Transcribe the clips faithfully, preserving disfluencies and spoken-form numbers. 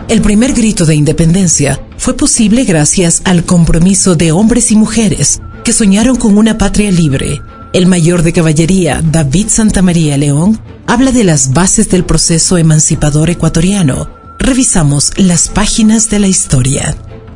El primer grito de independencia fue posible gracias al compromiso de hombres y mujeres que soñaron con una patria libre. El mayor de caballería, David Santamaría León, habla de las bases del proceso emancipador ecuatoriano. Revisamos las páginas de la historia.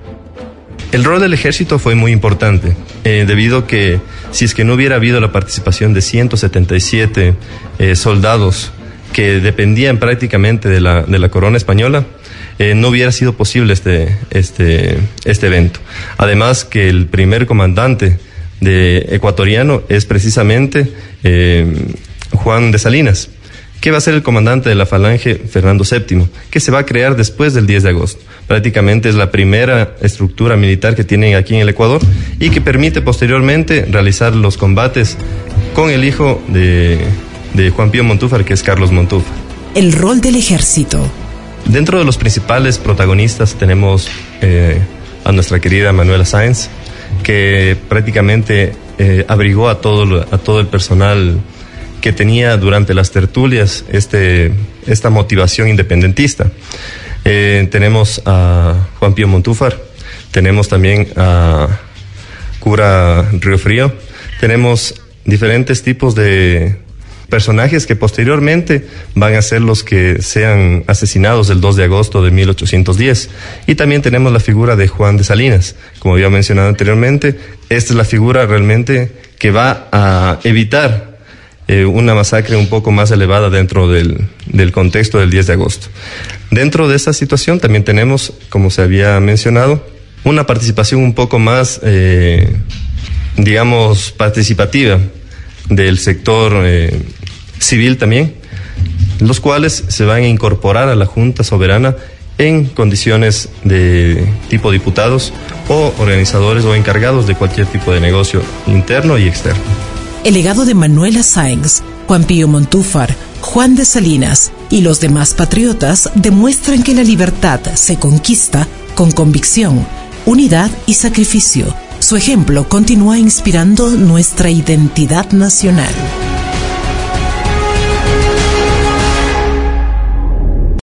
El rol del ejército fue muy importante, eh, debido a que si es que no hubiera habido la participación de ciento setenta y siete eh, soldados que dependían prácticamente de la, de la corona española, eh, no hubiera sido posible este, este, este evento. Además que el primer comandante de ecuatoriano es precisamente eh, Juan de Salinas, que va a ser el comandante de la falange Fernando séptimo, que se va a crear después del diez de agosto. Prácticamente es la primera estructura militar que tienen aquí en el Ecuador y que permite posteriormente realizar los combates con el hijo de, de Juan Pío Montúfar, que es Carlos Montúfar. El rol del ejército. Dentro de los principales protagonistas tenemos eh, a nuestra querida Manuela Sáenz, que prácticamente eh, abrigó a todo, a todo el personal que tenía durante las tertulias este, esta motivación independentista. Eh, tenemos a Juan Pío Montúfar, tenemos también a Cura Río Frío, tenemos diferentes tipos de personajes que posteriormente van a ser los que sean asesinados el dos de agosto de mil ochocientos diez. Y también tenemos la figura de Juan de Salinas. Como había mencionado anteriormente, esta es la figura realmente que va a evitar eh, una masacre un poco más elevada dentro del, del contexto del diez de agosto. Dentro de esta situación también tenemos, como se había mencionado, una participación un poco más, eh, digamos, participativa del sector eh, civil también, los cuales se van a incorporar a la Junta Soberana en condiciones de tipo diputados o organizadores o encargados de cualquier tipo de negocio interno y externo. El legado de Manuela Sáenz, Juan Pío Montúfar, Juan de Salinas y los demás patriotas demuestran que la libertad se conquista con convicción, unidad y sacrificio. Su ejemplo continúa inspirando nuestra identidad nacional.